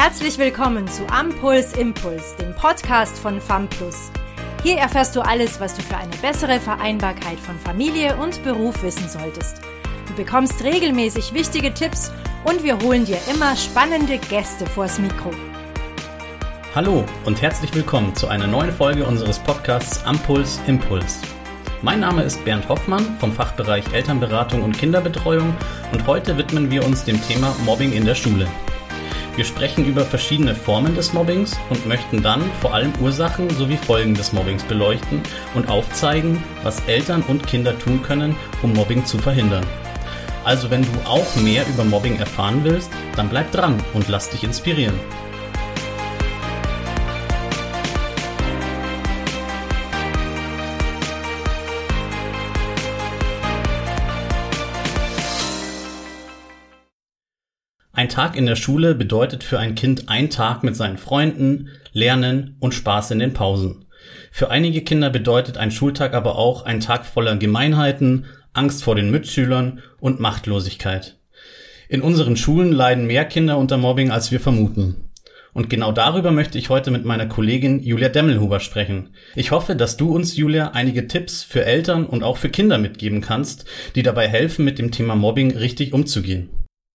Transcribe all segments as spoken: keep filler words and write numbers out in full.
Herzlich willkommen zu Ampuls Impuls, dem Podcast von FAMPlus. Hier erfährst du alles, was du für eine bessere Vereinbarkeit von Familie und Beruf wissen solltest. Du bekommst regelmäßig wichtige Tipps und wir holen dir immer spannende Gäste vors Mikro. Hallo und herzlich willkommen zu einer neuen Folge unseres Podcasts Ampuls Impuls. Mein Name ist Bernd Hoffmann vom Fachbereich Elternberatung und Kinderbetreuung und heute widmen wir uns dem Thema Mobbing in der Schule. Wir sprechen über verschiedene Formen des Mobbings und möchten dann vor allem Ursachen sowie Folgen des Mobbings beleuchten und aufzeigen, was Eltern und Kinder tun können, um Mobbing zu verhindern. Also wenn du auch mehr über Mobbing erfahren willst, dann bleib dran und lass dich inspirieren. Ein Tag in der Schule bedeutet für ein Kind ein Tag mit seinen Freunden, Lernen und Spaß in den Pausen. Für einige Kinder bedeutet ein Schultag aber auch ein Tag voller Gemeinheiten, Angst vor den Mitschülern und Machtlosigkeit. In unseren Schulen leiden mehr Kinder unter Mobbing, als wir vermuten. Und genau darüber möchte ich heute mit meiner Kollegin Julia Demmelhuber sprechen. Ich hoffe, dass du uns, Julia, einige Tipps für Eltern und auch für Kinder mitgeben kannst, die dabei helfen, mit dem Thema Mobbing richtig umzugehen.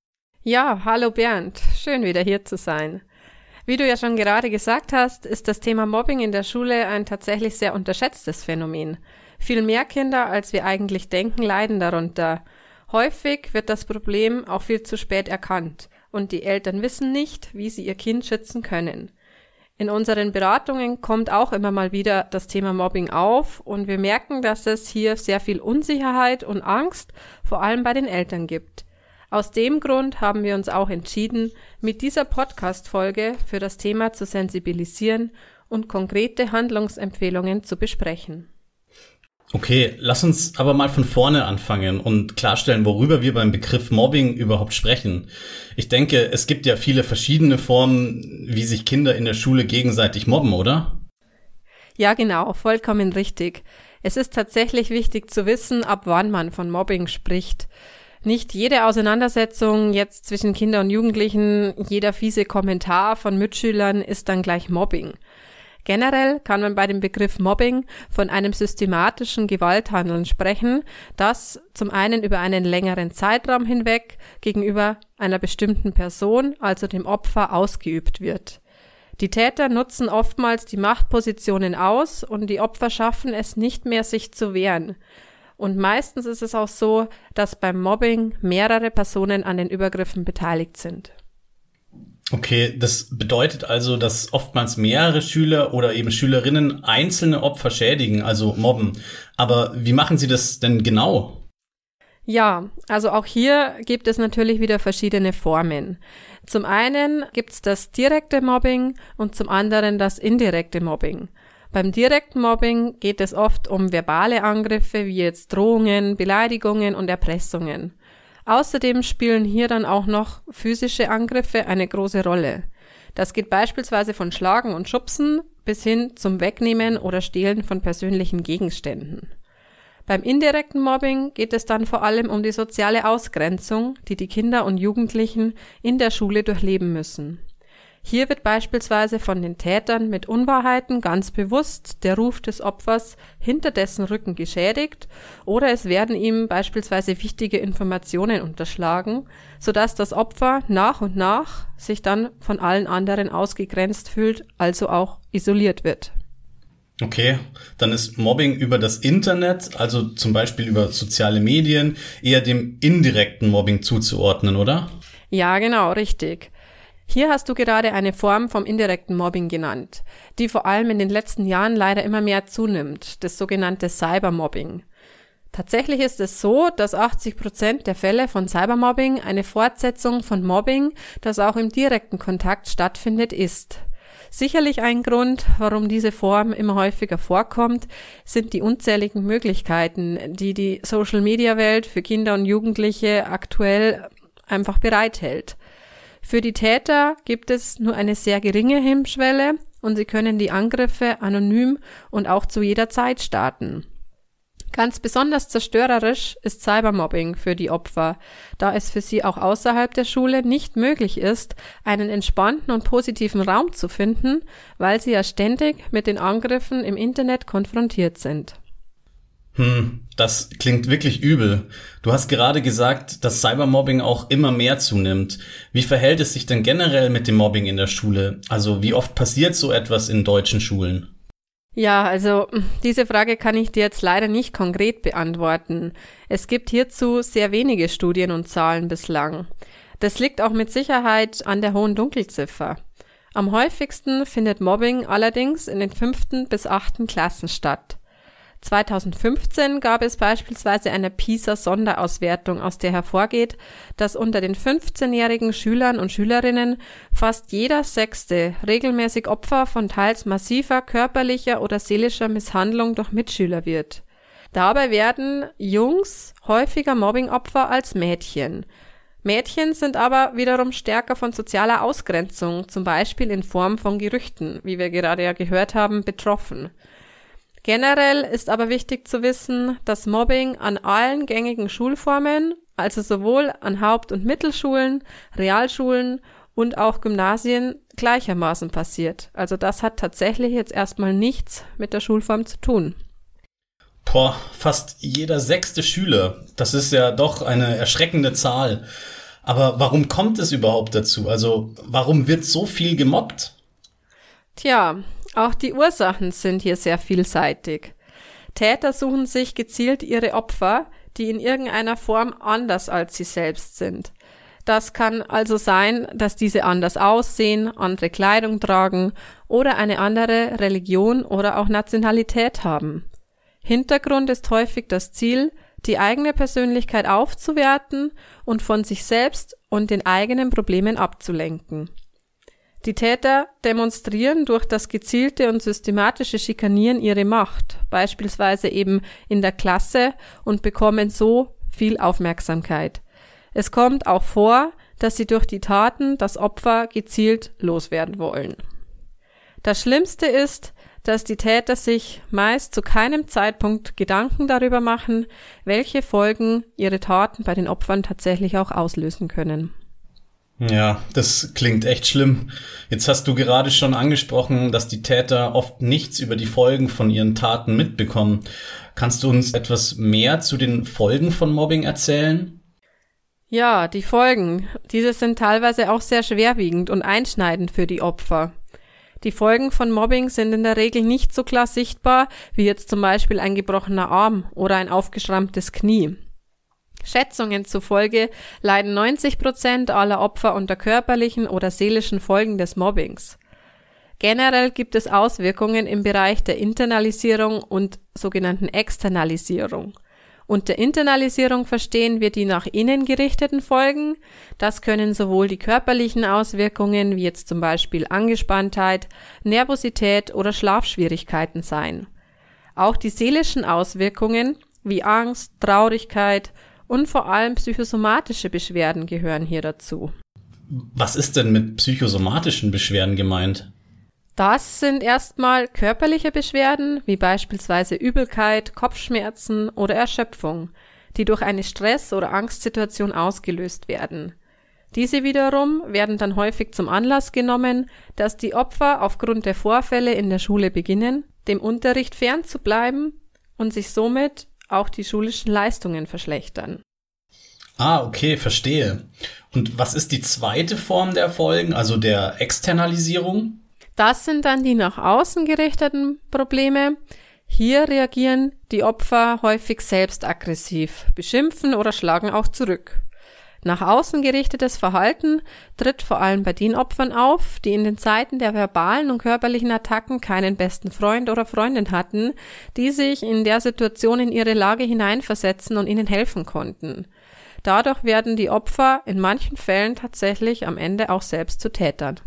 Ja, hallo Bernd, schön wieder hier zu sein. Wie du ja schon gerade gesagt hast, ist das Thema Mobbing in der Schule ein tatsächlich sehr unterschätztes Phänomen. Viel mehr Kinder, als wir eigentlich denken, leiden darunter. Häufig wird das Problem auch viel zu spät erkannt und die Eltern wissen nicht, wie sie ihr Kind schützen können. In unseren Beratungen kommt auch immer mal wieder das Thema Mobbing auf und wir merken, dass es hier sehr viel Unsicherheit und Angst, vor allem bei den Eltern gibt. Aus dem Grund haben wir uns auch entschieden, mit dieser Podcast-Folge für das Thema zu sensibilisieren und konkrete Handlungsempfehlungen zu besprechen. Okay, lass uns aber mal von vorne anfangen und klarstellen, worüber wir beim Begriff Mobbing überhaupt sprechen. Ich denke, es gibt ja viele verschiedene Formen, wie sich Kinder in der Schule gegenseitig mobben, oder? Ja, genau, vollkommen richtig. Es ist tatsächlich wichtig zu wissen, ab wann man von Mobbing spricht. Nicht jede Auseinandersetzung jetzt zwischen Kindern und Jugendlichen, jeder fiese Kommentar von Mitschülern ist dann gleich Mobbing. Generell kann man bei dem Begriff Mobbing von einem systematischen Gewalthandeln sprechen, das zum einen über einen längeren Zeitraum hinweg gegenüber einer bestimmten Person, also dem Opfer, ausgeübt wird. Die Täter nutzen oftmals die Machtpositionen aus und die Opfer schaffen es nicht mehr, sich zu wehren. Und meistens ist es auch so, dass beim Mobbing mehrere Personen an den Übergriffen beteiligt sind. Okay, das bedeutet also, dass oftmals mehrere Schüler oder eben Schülerinnen einzelne Opfer schädigen, also mobben. Aber wie machen sie das denn genau? Ja, also auch hier gibt es natürlich wieder verschiedene Formen. Zum einen gibt es das direkte Mobbing und zum anderen das indirekte Mobbing. Beim direkten Mobbing geht es oft um verbale Angriffe wie jetzt Drohungen, Beleidigungen und Erpressungen. Außerdem spielen hier dann auch noch physische Angriffe eine große Rolle. Das geht beispielsweise von Schlagen und Schubsen bis hin zum Wegnehmen oder Stehlen von persönlichen Gegenständen. Beim indirekten Mobbing geht es dann vor allem um die soziale Ausgrenzung, die die Kinder und Jugendlichen in der Schule durchleben müssen. Hier wird beispielsweise von den Tätern mit Unwahrheiten ganz bewusst der Ruf des Opfers hinter dessen Rücken geschädigt oder es werden ihm beispielsweise wichtige Informationen unterschlagen, sodass das Opfer nach und nach sich dann von allen anderen ausgegrenzt fühlt, also auch isoliert wird. Okay, dann ist Mobbing über das Internet, also zum Beispiel über soziale Medien, eher dem indirekten Mobbing zuzuordnen, oder? Ja, genau, richtig. Hier hast du gerade eine Form vom indirekten Mobbing genannt, die vor allem in den letzten Jahren leider immer mehr zunimmt, das sogenannte Cybermobbing. Tatsächlich ist es so, dass achtzig Prozent der Fälle von Cybermobbing eine Fortsetzung von Mobbing, das auch im direkten Kontakt stattfindet, ist. Sicherlich ein Grund, warum diese Form immer häufiger vorkommt, sind die unzähligen Möglichkeiten, die die Social-Media-Welt für Kinder und Jugendliche aktuell einfach bereithält. Für die Täter gibt es nur eine sehr geringe Hemmschwelle und sie können die Angriffe anonym und auch zu jeder Zeit starten. Ganz besonders zerstörerisch ist Cybermobbing für die Opfer, da es für sie auch außerhalb der Schule nicht möglich ist, einen entspannten und positiven Raum zu finden, weil sie ja ständig mit den Angriffen im Internet konfrontiert sind. Hm, das klingt wirklich übel. Du hast gerade gesagt, dass Cybermobbing auch immer mehr zunimmt. Wie verhält es sich denn generell mit dem Mobbing in der Schule? Also wie oft passiert so etwas in deutschen Schulen? Ja, also diese Frage kann ich dir jetzt leider nicht konkret beantworten. Es gibt hierzu sehr wenige Studien und Zahlen bislang. Das liegt auch mit Sicherheit an der hohen Dunkelziffer. Am häufigsten findet Mobbing allerdings in den fünften bis achten Klassen statt. zweitausendfünfzehn gab es beispielsweise eine PISA-Sonderauswertung, aus der hervorgeht, dass unter den fünfzehnjährigen Schülern und Schülerinnen fast jeder Sechste regelmäßig Opfer von teils massiver körperlicher oder seelischer Misshandlung durch Mitschüler wird. Dabei werden Jungs häufiger Mobbingopfer als Mädchen. Mädchen sind aber wiederum stärker von sozialer Ausgrenzung, zum Beispiel in Form von Gerüchten, wie wir gerade ja gehört haben, betroffen. Generell ist aber wichtig zu wissen, dass Mobbing an allen gängigen Schulformen, also sowohl an Haupt- und Mittelschulen, Realschulen und auch Gymnasien gleichermaßen passiert. Also das hat tatsächlich jetzt erstmal nichts mit der Schulform zu tun. Boah, fast jeder sechste Schüler. Das ist ja doch eine erschreckende Zahl. Aber warum kommt es überhaupt dazu? Also warum wird so viel gemobbt? Tja, auch die Ursachen sind hier sehr vielseitig. Täter suchen sich gezielt ihre Opfer, die in irgendeiner Form anders als sie selbst sind. Das kann also sein, dass diese anders aussehen, andere Kleidung tragen oder eine andere Religion oder auch Nationalität haben. Hintergrund ist häufig das Ziel, die eigene Persönlichkeit aufzuwerten und von sich selbst und den eigenen Problemen abzulenken. Die Täter demonstrieren durch das gezielte und systematische Schikanieren ihre Macht, beispielsweise eben in der Klasse, und bekommen so viel Aufmerksamkeit. Es kommt auch vor, dass sie durch die Taten das Opfer gezielt loswerden wollen. Das Schlimmste ist, dass die Täter sich meist zu keinem Zeitpunkt Gedanken darüber machen, welche Folgen ihre Taten bei den Opfern tatsächlich auch auslösen können. Ja, das klingt echt schlimm. Jetzt hast du gerade schon angesprochen, dass die Täter oft nichts über die Folgen von ihren Taten mitbekommen. Kannst du uns etwas mehr zu den Folgen von Mobbing erzählen? Ja, die Folgen. Diese sind teilweise auch sehr schwerwiegend und einschneidend für die Opfer. Die Folgen von Mobbing sind in der Regel nicht so klar sichtbar, wie jetzt zum Beispiel ein gebrochener Arm oder ein aufgeschrammtes Knie. Schätzungen zufolge leiden neunzig Prozent aller Opfer unter körperlichen oder seelischen Folgen des Mobbings. Generell gibt es Auswirkungen im Bereich der Internalisierung und sogenannten Externalisierung. Unter Internalisierung verstehen wir die nach innen gerichteten Folgen. Das können sowohl die körperlichen Auswirkungen wie jetzt zum Beispiel Angespanntheit, Nervosität oder Schlafschwierigkeiten sein. Auch die seelischen Auswirkungen wie Angst, Traurigkeit und vor allem psychosomatische Beschwerden gehören hier dazu. Was ist denn mit psychosomatischen Beschwerden gemeint? Das sind erstmal körperliche Beschwerden, wie beispielsweise Übelkeit, Kopfschmerzen oder Erschöpfung, die durch eine Stress- oder Angstsituation ausgelöst werden. Diese wiederum werden dann häufig zum Anlass genommen, dass die Opfer aufgrund der Vorfälle in der Schule beginnen, dem Unterricht fernzubleiben und sich somit auch die schulischen Leistungen verschlechtern. Ah, okay, verstehe. Und was ist die zweite Form der Folgen, also der Externalisierung? Das sind dann die nach außen gerichteten Probleme. Hier reagieren die Opfer häufig selbst aggressiv, beschimpfen oder schlagen auch zurück. Nach außen gerichtetes Verhalten tritt vor allem bei den Opfern auf, die in den Zeiten der verbalen und körperlichen Attacken keinen besten Freund oder Freundin hatten, die sich in der Situation in ihre Lage hineinversetzen und ihnen helfen konnten. Dadurch werden die Opfer in manchen Fällen tatsächlich am Ende auch selbst zu Tätern.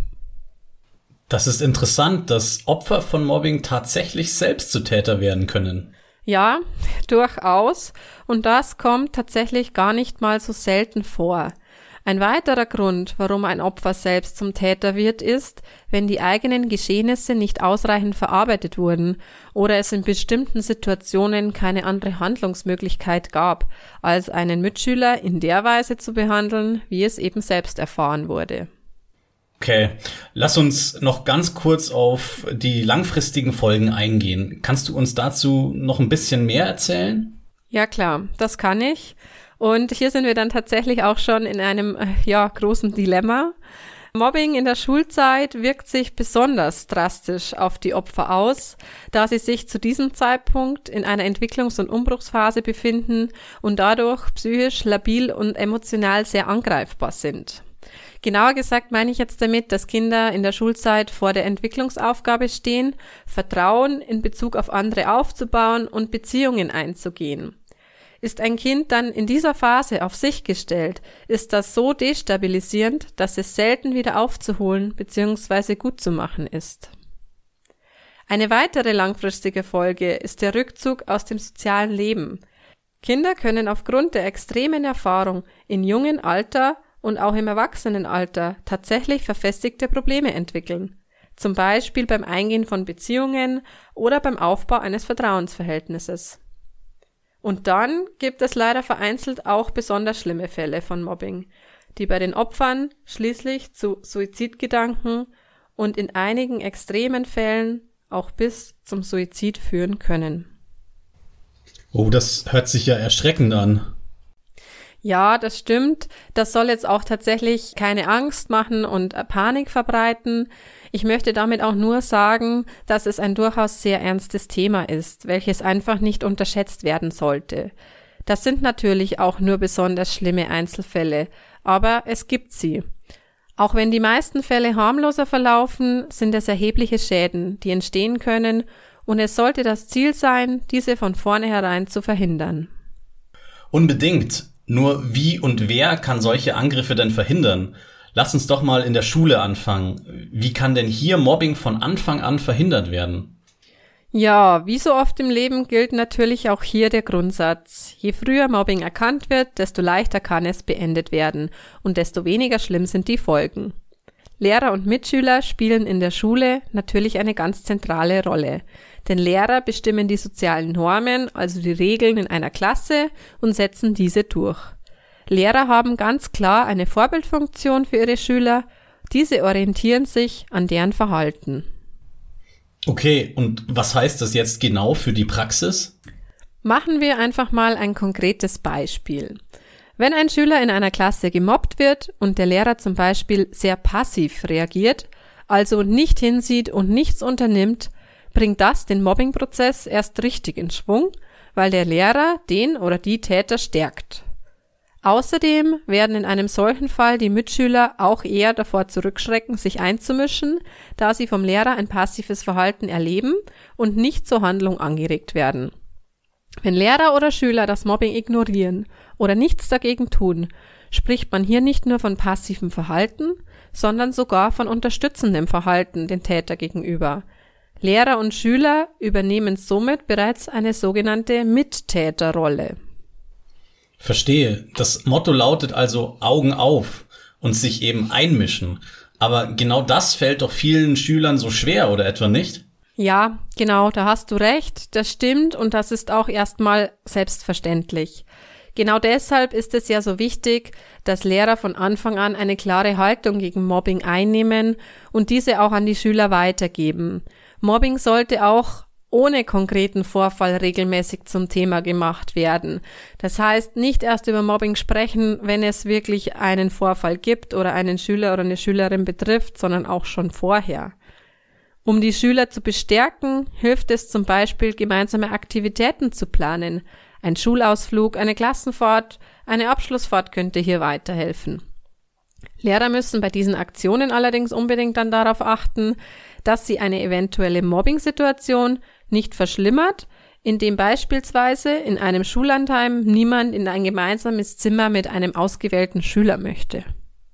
Das ist interessant, dass Opfer von Mobbing tatsächlich selbst zu Täter werden können. Ja, durchaus. Und das kommt tatsächlich gar nicht mal so selten vor. Ein weiterer Grund, warum ein Opfer selbst zum Täter wird, ist, wenn die eigenen Geschehnisse nicht ausreichend verarbeitet wurden oder es in bestimmten Situationen keine andere Handlungsmöglichkeit gab, als einen Mitschüler in der Weise zu behandeln, wie es eben selbst erfahren wurde. Okay, lass uns noch ganz kurz auf die langfristigen Folgen eingehen. Kannst du uns dazu noch ein bisschen mehr erzählen? Ja klar, das kann ich. Und hier sind wir dann tatsächlich auch schon in einem ja, großen Dilemma. Mobbing in der Schulzeit wirkt sich besonders drastisch auf die Opfer aus, da sie sich zu diesem Zeitpunkt in einer Entwicklungs- und Umbruchsphase befinden und dadurch psychisch labil und emotional sehr angreifbar sind. Genauer gesagt meine ich jetzt damit, dass Kinder in der Schulzeit vor der Entwicklungsaufgabe stehen, Vertrauen in Bezug auf andere aufzubauen und Beziehungen einzugehen. Ist ein Kind dann in dieser Phase auf sich gestellt, ist das so destabilisierend, dass es selten wieder aufzuholen bzw. gut zu machen ist. Eine weitere langfristige Folge ist der Rückzug aus dem sozialen Leben. Kinder können aufgrund der extremen Erfahrung in jungem Alter und auch im Erwachsenenalter tatsächlich verfestigte Probleme entwickeln, zum Beispiel beim Eingehen von Beziehungen oder beim Aufbau eines Vertrauensverhältnisses. Und dann gibt es leider vereinzelt auch besonders schlimme Fälle von Mobbing, die bei den Opfern schließlich zu Suizidgedanken und in einigen extremen Fällen auch bis zum Suizid führen können. Oh, das hört sich ja erschreckend an. Ja, das stimmt. Das soll jetzt auch tatsächlich keine Angst machen und Panik verbreiten. Ich möchte damit auch nur sagen, dass es ein durchaus sehr ernstes Thema ist, welches einfach nicht unterschätzt werden sollte. Das sind natürlich auch nur besonders schlimme Einzelfälle, aber es gibt sie. Auch wenn die meisten Fälle harmloser verlaufen, sind es erhebliche Schäden, die entstehen können, und es sollte das Ziel sein, diese von vornherein zu verhindern. Unbedingt. Nur wie und wer kann solche Angriffe denn verhindern? Lass uns doch mal in der Schule anfangen. Wie kann denn hier Mobbing von Anfang an verhindert werden? Ja, wie so oft im Leben gilt natürlich auch hier der Grundsatz: Je früher Mobbing erkannt wird, desto leichter kann es beendet werden und desto weniger schlimm sind die Folgen. Lehrer und Mitschüler spielen in der Schule natürlich eine ganz zentrale Rolle. Denn Lehrer bestimmen die sozialen Normen, also die Regeln in einer Klasse, und setzen diese durch. Lehrer haben ganz klar eine Vorbildfunktion für ihre Schüler. Diese orientieren sich an deren Verhalten. Okay, und was heißt das jetzt genau für die Praxis? Machen wir einfach mal ein konkretes Beispiel. Wenn ein Schüler in einer Klasse gemobbt wird und der Lehrer zum Beispiel sehr passiv reagiert, also nicht hinsieht und nichts unternimmt, bringt das den Mobbingprozess erst richtig in Schwung, weil der Lehrer den oder die Täter stärkt. Außerdem werden in einem solchen Fall die Mitschüler auch eher davor zurückschrecken, sich einzumischen, da sie vom Lehrer ein passives Verhalten erleben und nicht zur Handlung angeregt werden. Wenn Lehrer oder Schüler das Mobbing ignorieren oder nichts dagegen tun, spricht man hier nicht nur von passivem Verhalten, sondern sogar von unterstützendem Verhalten den Täter gegenüber. Lehrer und Schüler übernehmen somit bereits eine sogenannte Mittäterrolle. Verstehe. Das Motto lautet also Augen auf und sich eben einmischen. Aber genau das fällt doch vielen Schülern so schwer, oder etwa nicht? Ja, genau, da hast du recht. Das stimmt und das ist auch erstmal selbstverständlich. Genau deshalb ist es ja so wichtig, dass Lehrer von Anfang an eine klare Haltung gegen Mobbing einnehmen und diese auch an die Schüler weitergeben. Mobbing sollte auch ohne konkreten Vorfall regelmäßig zum Thema gemacht werden. Das heißt, nicht erst über Mobbing sprechen, wenn es wirklich einen Vorfall gibt oder einen Schüler oder eine Schülerin betrifft, sondern auch schon vorher. Um die Schüler zu bestärken, hilft es zum Beispiel, gemeinsame Aktivitäten zu planen. Ein Schulausflug, eine Klassenfahrt, eine Abschlussfahrt könnte hier weiterhelfen. Lehrer müssen bei diesen Aktionen allerdings unbedingt dann darauf achten, dass sie eine eventuelle Mobbing-Situation nicht verschlimmert, indem beispielsweise in einem Schullandheim niemand in ein gemeinsames Zimmer mit einem ausgewählten Schüler möchte.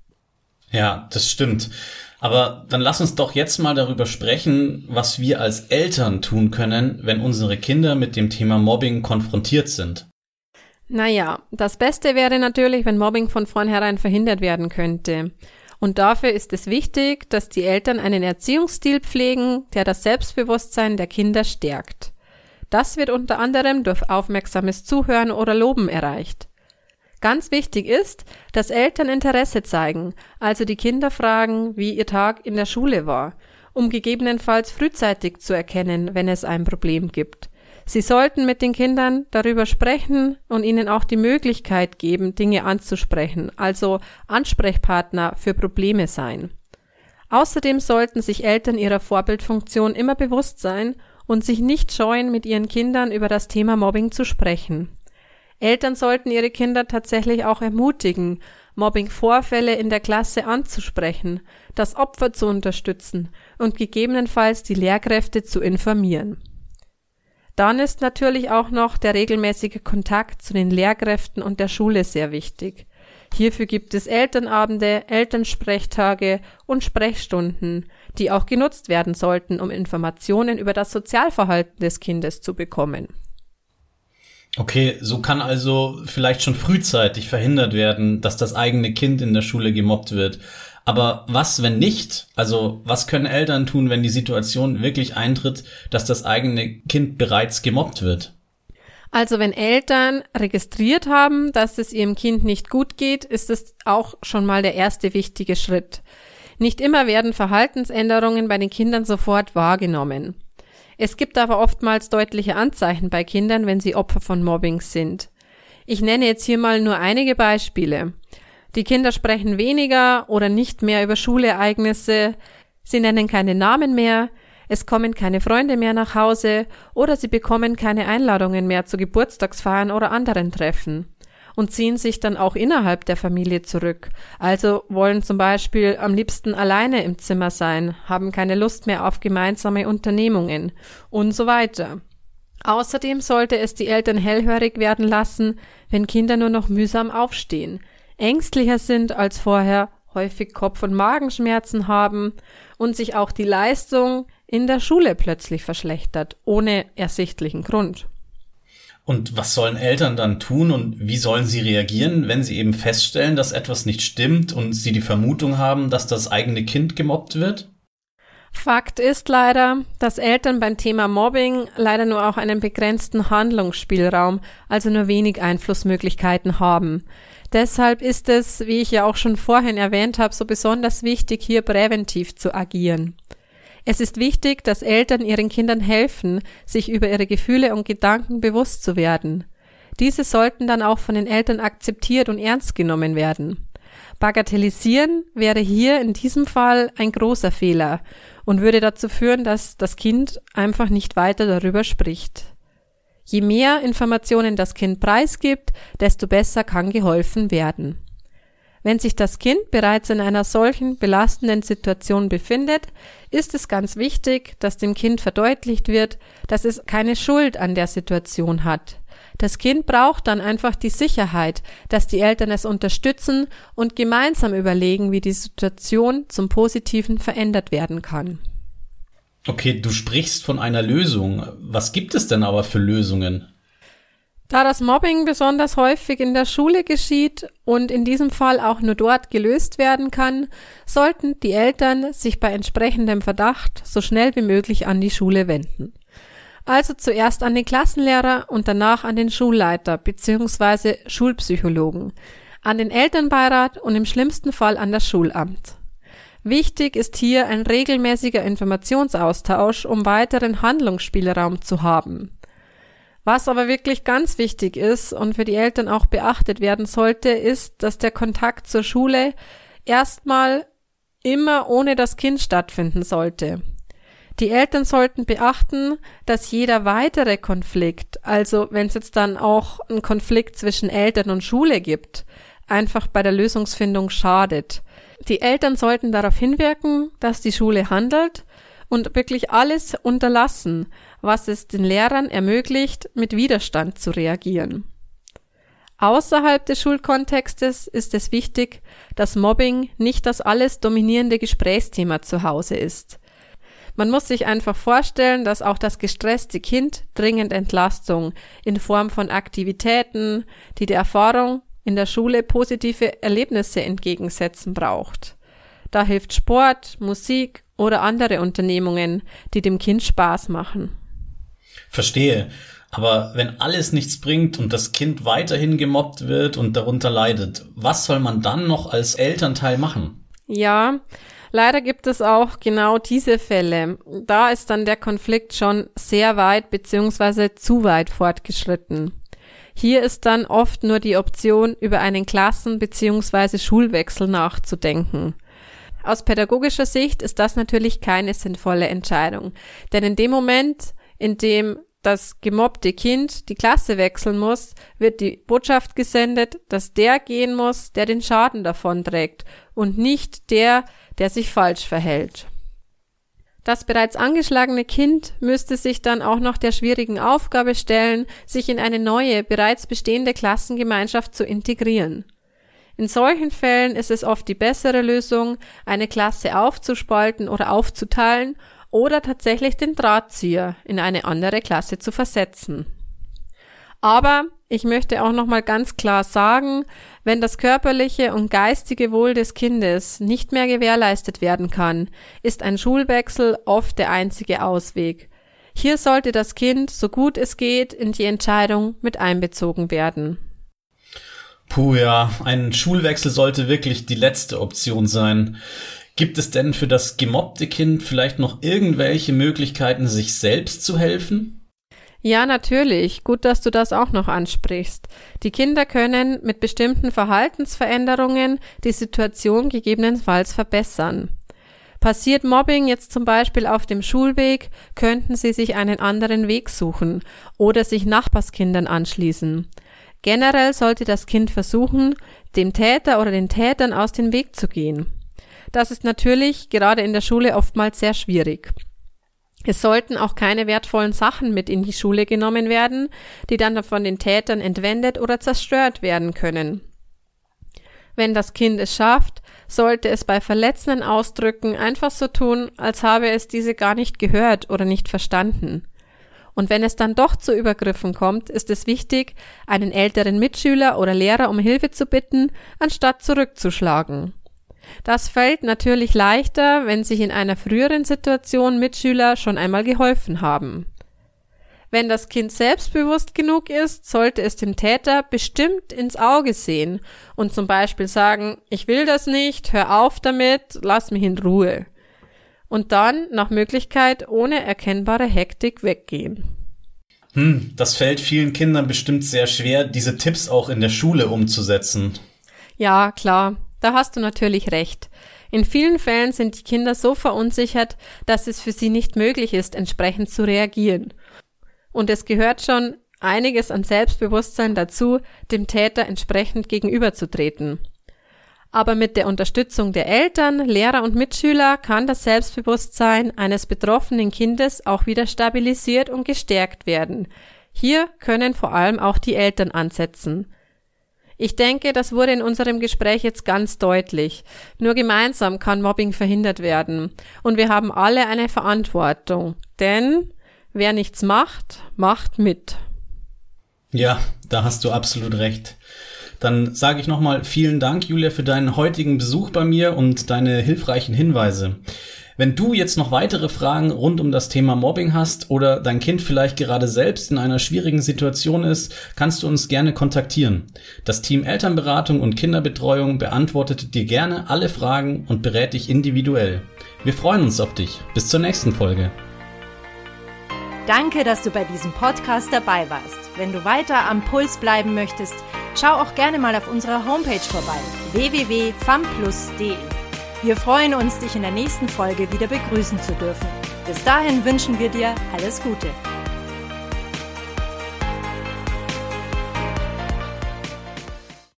Ja, das stimmt. Aber dann lass uns doch jetzt mal darüber sprechen, was wir als Eltern tun können, wenn unsere Kinder mit dem Thema Mobbing konfrontiert sind. Naja, das Beste wäre natürlich, wenn Mobbing von vornherein verhindert werden könnte. Und dafür ist es wichtig, dass die Eltern einen Erziehungsstil pflegen, der das Selbstbewusstsein der Kinder stärkt. Das wird unter anderem durch aufmerksames Zuhören oder Loben erreicht. Ganz wichtig ist, dass Eltern Interesse zeigen, also die Kinder fragen, wie ihr Tag in der Schule war, um gegebenenfalls frühzeitig zu erkennen, wenn es ein Problem gibt. Sie sollten mit den Kindern darüber sprechen und ihnen auch die Möglichkeit geben, Dinge anzusprechen, also Ansprechpartner für Probleme sein. Außerdem sollten sich Eltern ihrer Vorbildfunktion immer bewusst sein und sich nicht scheuen, mit ihren Kindern über das Thema Mobbing zu sprechen. Eltern sollten ihre Kinder tatsächlich auch ermutigen, Mobbing-Vorfälle in der Klasse anzusprechen, das Opfer zu unterstützen und gegebenenfalls die Lehrkräfte zu informieren. Dann ist natürlich auch noch der regelmäßige Kontakt zu den Lehrkräften und der Schule sehr wichtig. Hierfür gibt es Elternabende, Elternsprechtage und Sprechstunden, die auch genutzt werden sollten, um Informationen über das Sozialverhalten des Kindes zu bekommen. Okay, so kann also vielleicht schon frühzeitig verhindert werden, dass das eigene Kind in der Schule gemobbt wird. Aber was, wenn nicht? Also was können Eltern tun, wenn die Situation wirklich eintritt, dass das eigene Kind bereits gemobbt wird? Also wenn Eltern registriert haben, dass es ihrem Kind nicht gut geht, ist es auch schon mal der erste wichtige Schritt. Nicht immer werden Verhaltensänderungen bei den Kindern sofort wahrgenommen. Es gibt aber oftmals deutliche Anzeichen bei Kindern, wenn sie Opfer von Mobbing sind. Ich nenne jetzt hier mal nur einige Beispiele. Die Kinder sprechen weniger oder nicht mehr über Schulereignisse, sie nennen keine Namen mehr, es kommen keine Freunde mehr nach Hause oder sie bekommen keine Einladungen mehr zu Geburtstagsfeiern oder anderen Treffen und ziehen sich dann auch innerhalb der Familie zurück, also wollen zum Beispiel am liebsten alleine im Zimmer sein, haben keine Lust mehr auf gemeinsame Unternehmungen und so weiter. Außerdem sollte es die Eltern hellhörig werden lassen, wenn Kinder nur noch mühsam aufstehen, ängstlicher sind als vorher, häufig Kopf- und Magenschmerzen haben und sich auch die Leistung in der Schule plötzlich verschlechtert, ohne ersichtlichen Grund. Und was sollen Eltern dann tun und wie sollen sie reagieren, wenn sie eben feststellen, dass etwas nicht stimmt und sie die Vermutung haben, dass das eigene Kind gemobbt wird? Fakt ist leider, dass Eltern beim Thema Mobbing leider nur auch einen begrenzten Handlungsspielraum, also nur wenig Einflussmöglichkeiten haben. Deshalb ist es, wie ich ja auch schon vorhin erwähnt habe, so besonders wichtig, hier präventiv zu agieren. Es ist wichtig, dass Eltern ihren Kindern helfen, sich über ihre Gefühle und Gedanken bewusst zu werden. Diese sollten dann auch von den Eltern akzeptiert und ernst genommen werden. Bagatellisieren wäre hier in diesem Fall ein großer Fehler und würde dazu führen, dass das Kind einfach nicht weiter darüber spricht. Je mehr Informationen das Kind preisgibt, desto besser kann geholfen werden. Wenn sich das Kind bereits in einer solchen belastenden Situation befindet, ist es ganz wichtig, dass dem Kind verdeutlicht wird, dass es keine Schuld an der Situation hat. Das Kind braucht dann einfach die Sicherheit, dass die Eltern es unterstützen und gemeinsam überlegen, wie die Situation zum Positiven verändert werden kann. Okay, du sprichst von einer Lösung. Was gibt es denn aber für Lösungen? Da das Mobbing besonders häufig in der Schule geschieht und in diesem Fall auch nur dort gelöst werden kann, sollten die Eltern sich bei entsprechendem Verdacht so schnell wie möglich an die Schule wenden. Also zuerst an den Klassenlehrer und danach an den Schulleiter bzw. Schulpsychologen, an den Elternbeirat und im schlimmsten Fall an das Schulamt. Wichtig ist hier ein regelmäßiger Informationsaustausch, um weiteren Handlungsspielraum zu haben. Was aber wirklich ganz wichtig ist und für die Eltern auch beachtet werden sollte, ist, dass der Kontakt zur Schule erstmal immer ohne das Kind stattfinden sollte. Die Eltern sollten beachten, dass jeder weitere Konflikt, also wenn es jetzt dann auch einen Konflikt zwischen Eltern und Schule gibt, einfach bei der Lösungsfindung schadet. Die Eltern sollten darauf hinwirken, dass die Schule handelt und wirklich alles unterlassen, was es den Lehrern ermöglicht, mit Widerstand zu reagieren. Außerhalb des Schulkontextes ist es wichtig, dass Mobbing nicht das alles dominierende Gesprächsthema zu Hause ist. Man muss sich einfach vorstellen, dass auch das gestresste Kind dringend Entlastung in Form von Aktivitäten, die der Erfahrung in der Schule positive Erlebnisse entgegensetzen braucht. Da hilft Sport, Musik oder andere Unternehmungen, die dem Kind Spaß machen. Verstehe. Aber wenn alles nichts bringt und das Kind weiterhin gemobbt wird und darunter leidet, was soll man dann noch als Elternteil machen? Ja, leider gibt es auch genau diese Fälle. Da ist dann der Konflikt schon sehr weit bzw. zu weit fortgeschritten. Hier ist dann oft nur die Option, über einen Klassen- bzw. Schulwechsel nachzudenken. Aus pädagogischer Sicht ist das natürlich keine sinnvolle Entscheidung, denn in dem Moment, in dem das gemobbte Kind die Klasse wechseln muss, wird die Botschaft gesendet, dass der gehen muss, der den Schaden davonträgt und nicht der, der sich falsch verhält. Das bereits angeschlagene Kind müsste sich dann auch noch der schwierigen Aufgabe stellen, sich in eine neue, bereits bestehende Klassengemeinschaft zu integrieren. In solchen Fällen ist es oft die bessere Lösung, eine Klasse aufzuspalten oder aufzuteilen oder tatsächlich den Drahtzieher in eine andere Klasse zu versetzen. Aber ich möchte auch nochmal ganz klar sagen, wenn das körperliche und geistige Wohl des Kindes nicht mehr gewährleistet werden kann, ist ein Schulwechsel oft der einzige Ausweg. Hier sollte das Kind, so gut es geht, in die Entscheidung mit einbezogen werden. Puh, ja, ein Schulwechsel sollte wirklich die letzte Option sein. Gibt es denn für das gemobbte Kind vielleicht noch irgendwelche Möglichkeiten, sich selbst zu helfen? Ja, natürlich. Gut, dass du das auch noch ansprichst. Die Kinder können mit bestimmten Verhaltensveränderungen die Situation gegebenenfalls verbessern. Passiert Mobbing jetzt zum Beispiel auf dem Schulweg, könnten sie sich einen anderen Weg suchen oder sich Nachbarskindern anschließen. Generell sollte das Kind versuchen, dem Täter oder den Tätern aus dem Weg zu gehen. Das ist natürlich gerade in der Schule oftmals sehr schwierig. Es sollten auch keine wertvollen Sachen mit in die Schule genommen werden, die dann von den Tätern entwendet oder zerstört werden können. Wenn das Kind es schafft, sollte es bei verletzenden Ausdrücken einfach so tun, als habe es diese gar nicht gehört oder nicht verstanden. Und wenn es dann doch zu Übergriffen kommt, ist es wichtig, einen älteren Mitschüler oder Lehrer um Hilfe zu bitten, anstatt zurückzuschlagen. Das fällt natürlich leichter, wenn sich in einer früheren Situation Mitschüler schon einmal geholfen haben. Wenn das Kind selbstbewusst genug ist, sollte es dem Täter bestimmt ins Auge sehen und zum Beispiel sagen, ich will das nicht, hör auf damit, lass mich in Ruhe. Und dann nach Möglichkeit ohne erkennbare Hektik weggehen. Hm, das fällt vielen Kindern bestimmt sehr schwer, diese Tipps auch in der Schule umzusetzen. Ja, klar. Da hast du natürlich recht. In vielen Fällen sind die Kinder so verunsichert, dass es für sie nicht möglich ist, entsprechend zu reagieren. Und es gehört schon einiges an Selbstbewusstsein dazu, dem Täter entsprechend gegenüberzutreten. Aber mit der Unterstützung der Eltern, Lehrer und Mitschüler kann das Selbstbewusstsein eines betroffenen Kindes auch wieder stabilisiert und gestärkt werden. Hier können vor allem auch die Eltern ansetzen. Ich denke, das wurde in unserem Gespräch jetzt ganz deutlich. Nur gemeinsam kann Mobbing verhindert werden. Und wir haben alle eine Verantwortung. Denn wer nichts macht, macht mit. Ja, da hast du absolut recht. Dann sage ich nochmal vielen Dank, Julia, für deinen heutigen Besuch bei mir und deine hilfreichen Hinweise. Wenn du jetzt noch weitere Fragen rund um das Thema Mobbing hast oder dein Kind vielleicht gerade selbst in einer schwierigen Situation ist, kannst du uns gerne kontaktieren. Das Team Elternberatung und Kinderbetreuung beantwortet dir gerne alle Fragen und berät dich individuell. Wir freuen uns auf dich. Bis zur nächsten Folge. Danke, dass du bei diesem Podcast dabei warst. Wenn du weiter am Puls bleiben möchtest, schau auch gerne mal auf unserer Homepage vorbei, w w w punkt famplus punkt d e. Wir freuen uns, dich in der nächsten Folge wieder begrüßen zu dürfen. Bis dahin wünschen wir dir alles Gute.